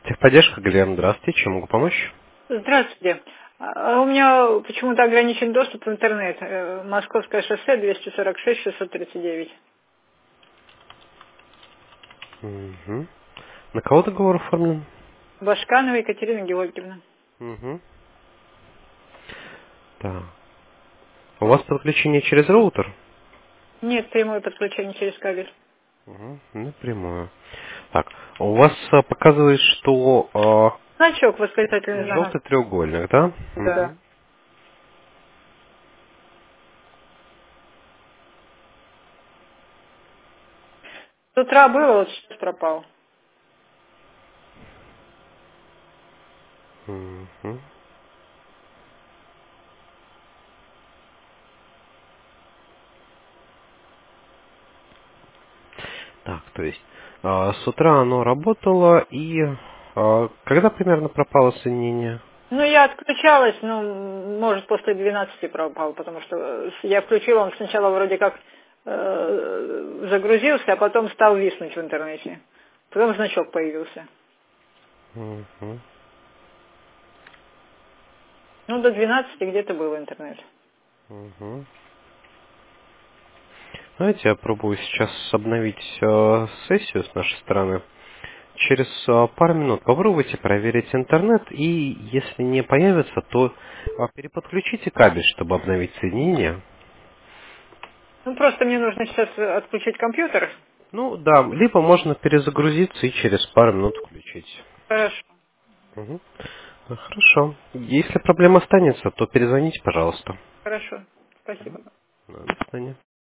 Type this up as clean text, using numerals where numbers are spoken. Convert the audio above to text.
Техподдержка, Галина, здравствуйте, чем могу помочь? Здравствуйте. У меня почему-то ограничен доступ в интернет. Московское шоссе 246-639. Угу. На кого договор оформлен? Башканова Екатерина Георгиевна. Угу. Так. У вас подключение через роутер? Нет, прямое подключение через кабель. Угу. Напрямую. Так, у вас показывает, что Значок восклицательный знак. желтый треугольник, да? Да. Угу. С утра было, вот сейчас пропал. Угу. Так, то есть с утра оно работало, и когда примерно пропало соединение? Ну, я отключалась, ну, может, после 12 пропал, потому что я включила, он сначала вроде как загрузился, а потом стал виснуть в интернете. Потом значок появился. Угу. Ну, до 12 где-то был интернет. Угу. Знаете, я пробую сейчас обновить сессию с нашей стороны. Через пару минут попробуйте проверить интернет, и если не появится, то переподключите кабель, чтобы обновить соединение. Ну, просто мне нужно сейчас отключить компьютер. Ну да, либо можно перезагрузиться и через пару минут включить. Хорошо. Мгм. Хорошо. Если проблема останется, то перезвоните, пожалуйста. Хорошо. Спасибо. До свидания.